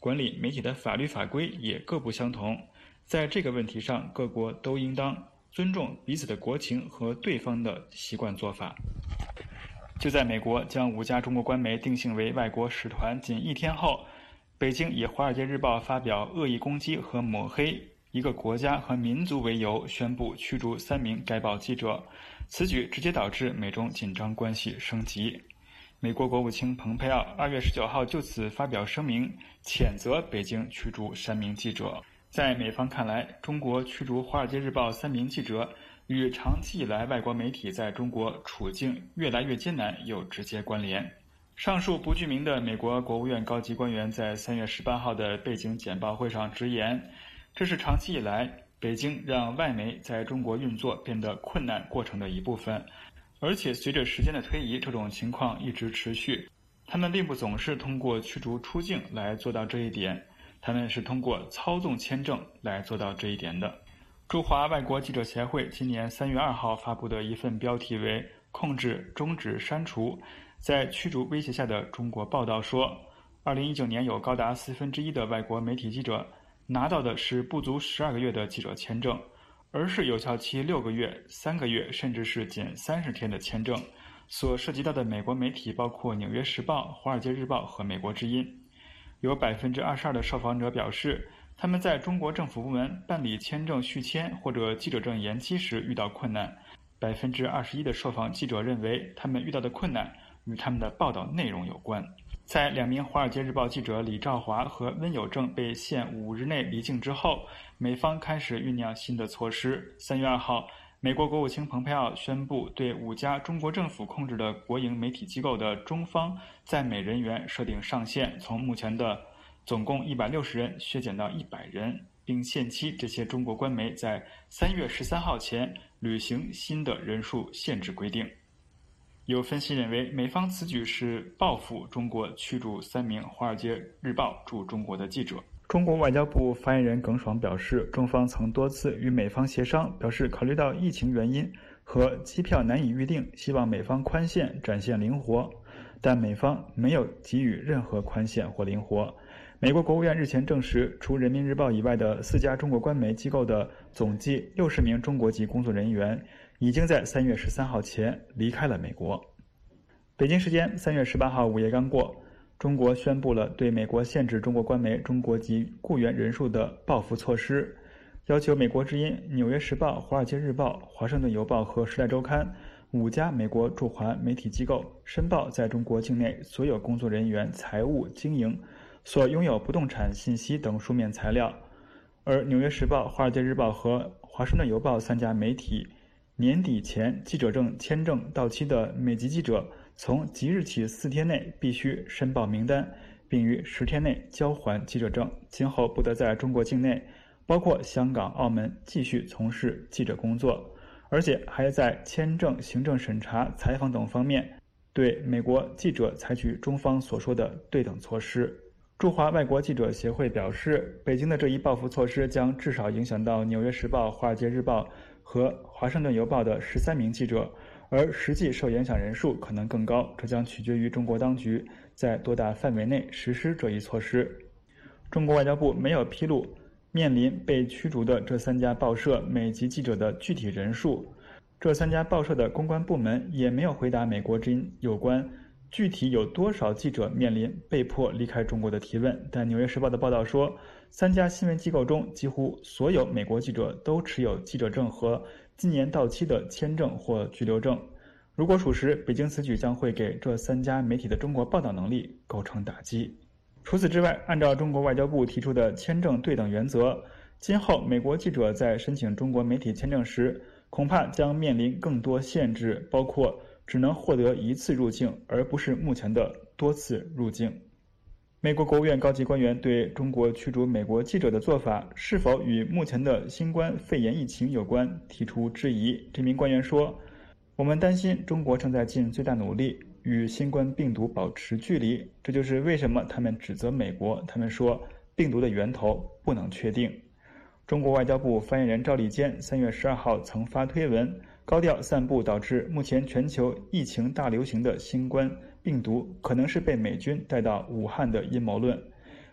管理媒体的法律法规也各不相同。在这个问题上，各国都应当尊重彼此的国情和对方的习惯做法。就在美国将五家中国官媒定性为外国使团仅一天后，北京以《华尔街日报》发表恶意攻击和抹黑一个国家和民族为由，宣布驱逐三名该报记者。此举直接导致美中紧张关系升级。美国国务卿蓬佩奥二月十九号就此发表声明，谴责北京驱逐三名记者。在美方看来，中国驱逐《华尔街日报》三名记者与长期以来外国媒体在中国处境越来越艰难有直接关联。上述不具名的美国国务院高级官员在三月十八号的背景简报会上直言，这是长期以来北京让外媒在中国运作变得困难过程的一部分，而且随着时间的推移，这种情况一直持续。他们并不总是通过驱逐出境来做到这一点，他们是通过操纵签证来做到这一点的。驻华外国记者协会今年三月二号发布的一份标题为“控制、终止、删除在驱逐威胁下的中国”报道说，二零一九年有高达四分之一的外国媒体记者拿到的是不足十二个月的记者签证，而是有效期六个月、三个月，甚至是仅三十天的签证。所涉及到的美国媒体包括《纽约时报》、《华尔街日报》和《美国之音》。有百分之二十二的受访者表示，他们在中国政府部门办理签证续签或者记者证延期时遇到困难。百分之二十一的受访记者认为，他们遇到的困难与他们的报道内容有关。在两名《华尔街日报》记者李兆华和温有正被限五日内离境之后，美方开始酝酿新的措施。三月二号，美国国务卿蓬佩奥宣布对五家中国政府控制的国营媒体机构的中方在美人员设定上限，从目前的总共一百六十人削减到一百人，并限期这些中国官媒在三月十三号前履行新的人数限制规定。有分析认为，美方此举是报复中国驱逐三名《华尔街日报》驻中国的记者。中国外交部发言人耿爽表示，中方曾多次与美方协商，表示考虑到疫情原因和机票难以预定，希望美方宽限展现灵活，但美方没有给予任何宽限或灵活。美国国务院日前证实，除人民日报以外的四家中国官媒机构的总计六十名中国籍工作人员已经在三月十三号前离开了美国。北京时间三月十八号午夜刚过，中国宣布了对美国限制中国官媒中国籍雇员人数的报复措施，要求美国之音、纽约时报、华尔街日报、华盛顿邮报和时代周刊五家美国驻华媒体机构申报在中国境内所有工作人员财务经营所拥有不动产信息等书面材料，而纽约时报、华尔街日报和华盛顿邮报三家媒体年底前记者证签证到期的美籍记者从即日起四天内必须申报名单，并于十天内交还记者证，今后不得在中国境内，包括香港、澳门继续从事记者工作，而且还在签证、行政审查、采访等方面对美国记者采取中方所说的对等措施。驻华外国记者协会表示，北京的这一报复措施将至少影响到《纽约时报》、《华尔街日报》和《华盛顿邮报》的十三名记者，而实际受影响人数可能更高，这将取决于中国当局在多大范围内实施这一措施。中国外交部没有披露面临被驱逐的这三家报社美籍记者的具体人数，这三家报社的公关部门也没有回答美国之音有关具体有多少记者面临被迫离开中国的提问。但《纽约时报》的报道说，三家新闻机构中几乎所有美国记者都持有记者证和今年到期的签证或居留证。如果属实，北京此举将会给这三家媒体的中国报道能力构成打击。除此之外，按照中国外交部提出的签证对等原则，今后美国记者在申请中国媒体签证时，恐怕将面临更多限制，包括只能获得一次入境，而不是目前的多次入境。美国国务院高级官员对中国驱逐美国记者的做法是否与目前的新冠肺炎疫情有关提出质疑。这名官员说，我们担心中国正在尽最大努力与新冠病毒保持距离，这就是为什么他们指责美国。他们说病毒的源头不能确定。中国外交部发言人赵立坚三月十二号曾发推文，高调散布导致目前全球疫情大流行的新冠病毒可能是被美军带到武汉的阴谋论。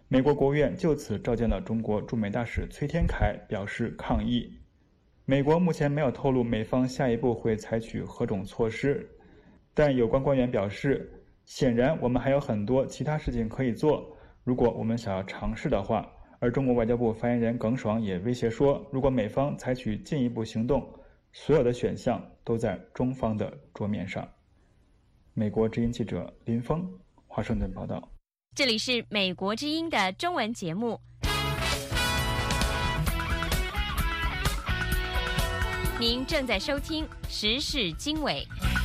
美国国务院就此召见了中国驻美大使崔天凯，表示抗议。美国目前没有透露美方下一步会采取何种措施，但有关官员表示，显然我们还有很多其他事情可以做，如果我们想要尝试的话。而中国外交部发言人耿爽也威胁说，如果美方采取进一步行动，所有的选项都在中方的桌面上。美国之音记者林峰，华盛顿报道。 这里是美国之音的中文节目。您正在收听时事经纬。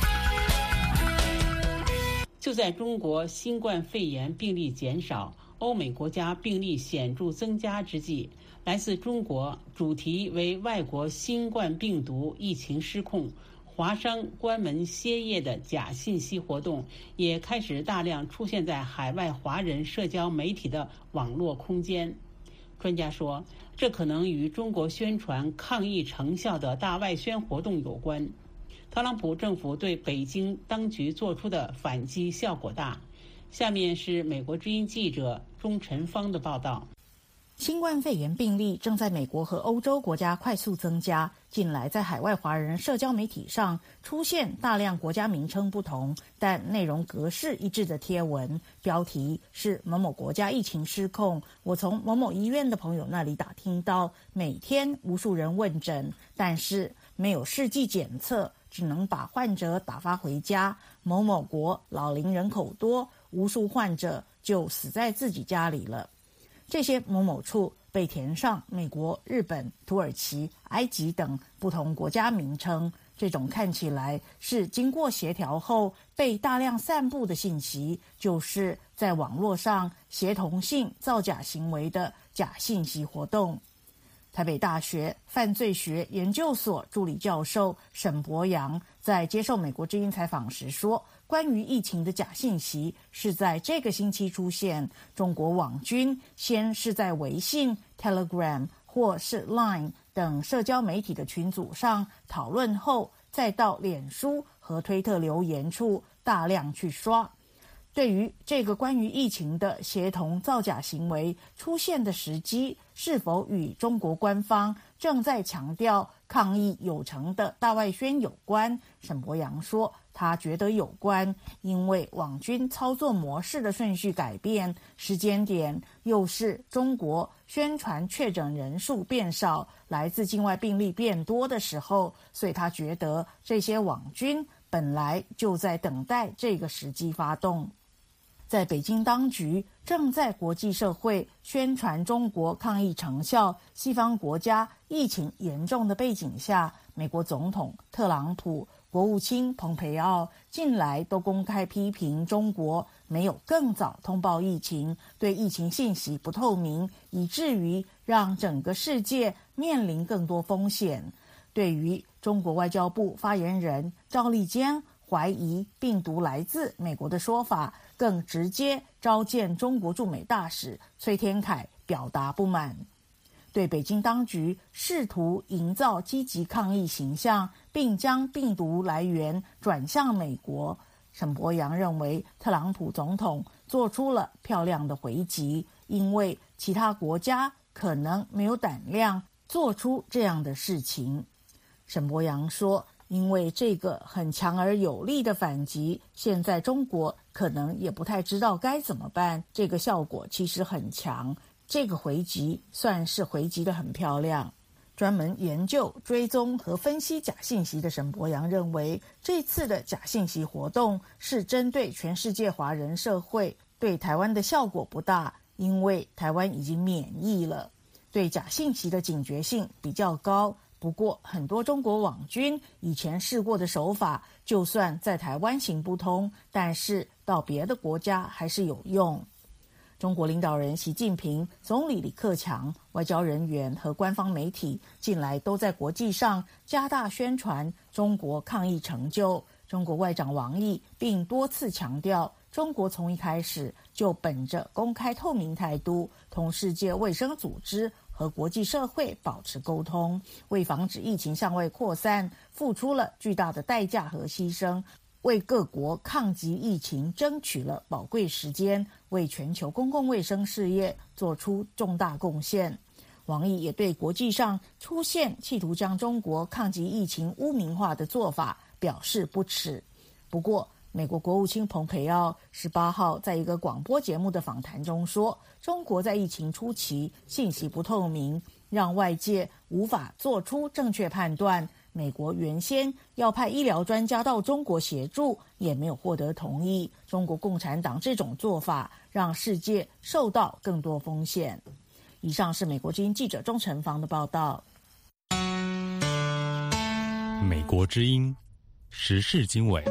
就在中国新冠肺炎病例减少，欧美国家病例显著增加之际，来自中国主题为外国新冠病毒疫情失控，华商关门歇业的假信息活动也开始大量出现在海外华人社交媒体的网络空间。专家说，这可能与中国宣传抗疫成效的大外宣活动有关。特朗普政府对北京当局做出的反击效果大。下面是美国之音记者钟晨芳的报道。 新冠肺炎病例正在美国和欧洲国家快速增加，近来在海外华人社交媒体上出现大量国家名称不同但内容格式一致的贴文，标题是某某国家疫情失控，我从某某医院的朋友那里打听到每天无数人问诊，但是没有试剂检测，只能把患者打发回家。某某国老龄人口多，无数患者就死在自己家里了。这些某某处被填上美国、日本、土耳其、埃及等不同国家名称，这种看起来是经过协调后被大量散布的信息，就是在网络上协同性造假行为的假信息活动。台北大学犯罪学研究所助理教授沈博阳在接受美国之音采访时说，关于疫情的假信息是在这个星期出现，中国网军先是在微信、Telegram 或是 Line 等社交媒体的群组上讨论后，再到脸书和推特留言处大量去刷。对于这个关于疫情的协同造假行为出现的时机，是否与中国官方正在强调抗疫有成的大外宣有关？沈博阳说，他觉得有关，因为网军操作模式的顺序改变，时间点又是中国宣传确诊人数变少，来自境外病例变多的时候，所以他觉得这些网军本来就在等待这个时机发动。在北京当局正在国际社会宣传中国抗疫成效、西方国家疫情严重的背景下，美国总统特朗普、国务卿蓬佩奥近来都公开批评中国没有更早通报疫情，对疫情信息不透明，以至于让整个世界面临更多风险。对于中国外交部发言人赵立坚怀疑病毒来自美国的说法，更直接召见中国驻美大使崔天凯表达不满，对北京当局试图营造积极抗疫形象，并将病毒来源转向美国。沈博阳认为，特朗普总统做出了漂亮的回击，因为其他国家可能没有胆量做出这样的事情。沈博阳说，因为这个很强而有力的反击，现在中国可能也不太知道该怎么办，这个效果其实很强，这个回击算是回击得很漂亮。专门研究、追踪和分析假信息的沈博阳认为，这次的假信息活动是针对全世界华人社会，对台湾的效果不大，因为台湾已经免疫了，对假信息的警觉性比较高。不过很多中国网军以前试过的手法，就算在台湾行不通，但是到别的国家还是有用。中国领导人习近平、总理李克强、外交人员和官方媒体近来都在国际上加大宣传中国抗疫成就。中国外长王毅并多次强调，中国从一开始就本着公开透明态度，同世界卫生组织和国际社会保持沟通，为防止疫情向外扩散，付出了巨大的代价和牺牲。 为各国抗击疫情争取了宝贵时间，为全球公共卫生事业做出重大贡献。王毅也对国际上出现企图将中国抗击疫情污名化的做法表示不耻。不过，美国国务卿蓬佩奥十八号在一个广播节目的访谈中说，中国在疫情初期信息不透明，让外界无法做出正确判断。美国原先要派医疗专家到中国协助，也没有获得同意。中国共产党这种做法让世界受到更多风险。以上是美国之音记者钟成芳的报道。 美国之音时事经纬。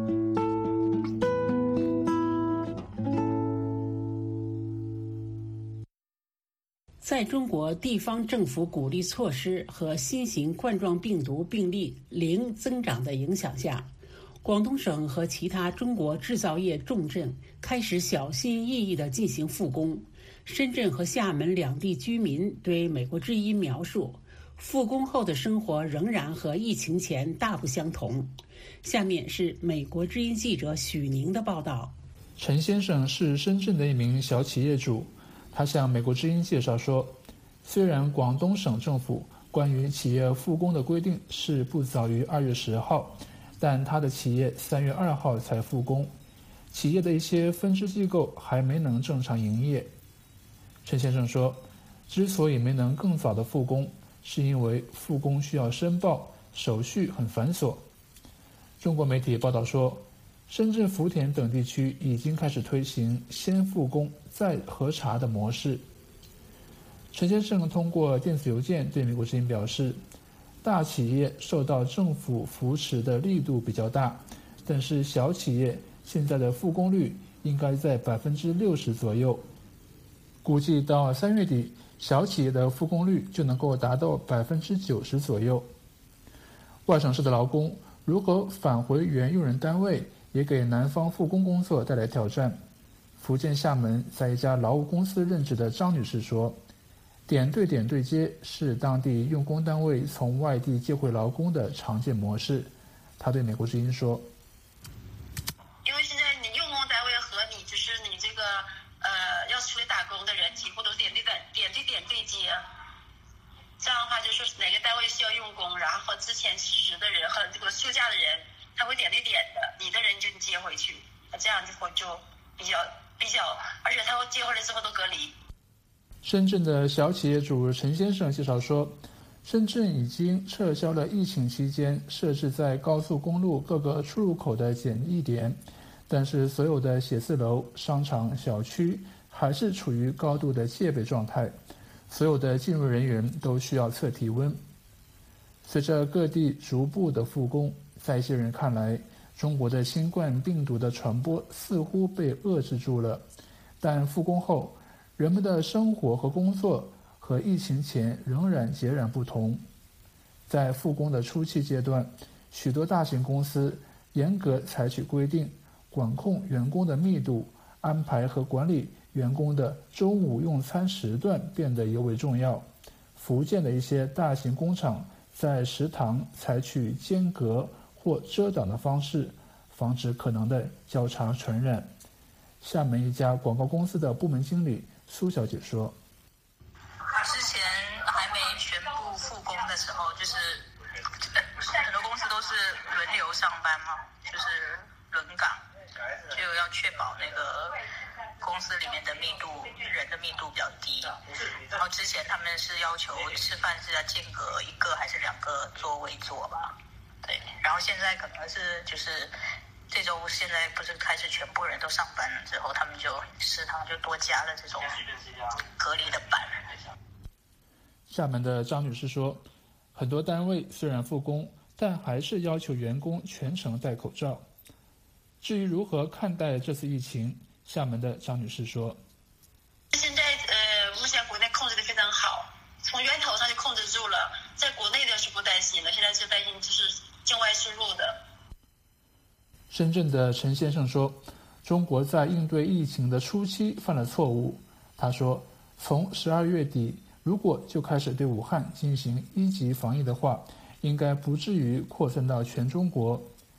在中国地方政府鼓励措施和新型冠状病毒病例零增长的影响下，广东省和其他中国制造业重镇开始小心翼翼地进行复工。深圳和厦门两地居民对美国之音描述，复工后的生活仍然和疫情前大不相同。下面是美国之音记者许宁的报道。 陈先生是深圳的一名小企业主，他向美国之音介绍说，虽然广东省政府关于企业复工的规定是不早于二月十号，但他的企业三月二号才复工，企业的一些分支机构还没能正常营业。陈先生说，之所以没能更早的复工，是因为复工需要申报，手续很繁琐。中国媒体报道说，深圳、福田等地区已经开始推行先复工再核查的模式。陈先生通过电子邮件对美国之音表示，大企业受到政府扶持的力度比较大，但是小企业现在的复工率应该在百分之六十左右。估计到三月底，小企业的复工率就能够达到百分之九十左右。外省市的劳工如何返回原用人单位，也给南方复工工作带来挑战。福建厦门在一家劳务公司任职的张女士说，点对点对接是当地用工单位从外地接回劳工的常见模式。她对美国之音说， 因为现在你用工单位和你就是你这个呃要出来打工的人几乎都是点对点点对点对接，这样的话就是哪个单位需要用工，然后和之前辞职的人和这个休假的人，他会点对点的，你的人就接回去，这样就就比较比较，而且他会接回来之后都隔离。 深圳的小企业主陈先生介绍说，深圳已经撤销了疫情期间设置在高速公路各个出入口的检疫点，但是所有的写字楼、商场、小区还是处于高度的戒备状态，所有的进入人员都需要测体温。随着各地逐步的复工，在一些人看来，中国的新冠病毒的传播似乎被遏制住了，但复工后，人们的生活和工作和疫情前仍然截然不同。在复工的初期阶段，许多大型公司严格采取规定，管控员工的密度，安排和管理员工的中午用餐时段变得尤为重要。福建的一些大型工厂在食堂采取间隔或遮挡的方式，防止可能的交叉传染。厦门一家广告公司的部门经理苏小姐说， 之前还没全部复工的时候，就是很多公司都是轮流上班嘛，就是轮岗，就要确保那个公司里面的密度，人的密度比较低。然后之前他们是要求吃饭是要间隔一个还是两个座位坐吧，对。然后现在可能是就是这周现在不是开始全部人都上班了之后，他们就食堂就多加了这种隔离的板。 厦门的张女士说，很多单位虽然复工，但还是要求员工全程戴口罩。至于如何看待这次疫情，厦门的张女士说， 现在呃，目前国内控制的非常好，从源头上就控制住了，在国内的是不担心的，现在就担心就是境外输入的。 深圳的陈先生说，中国在应对疫情的初期犯了错误。他说，从十二月底如果就开始对武汉进行一级防疫的话，应该不至于扩散到全中国。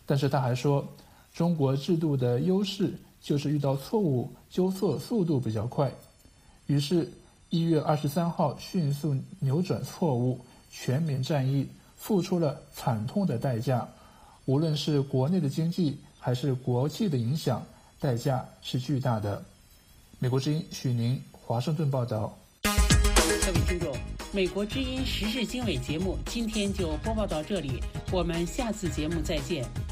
但是他还说，中国制度的优势就是遇到错误纠错速度比较快，于是一月二十三号迅速扭转错误，全民战役付出了惨痛的代价，无论是国内的经济还是国际的影响，代价是巨大的。美国之音许宁华盛顿报道。 各位听众，美国之音时事经纬节目今天就播报到这里，我们下次节目再见。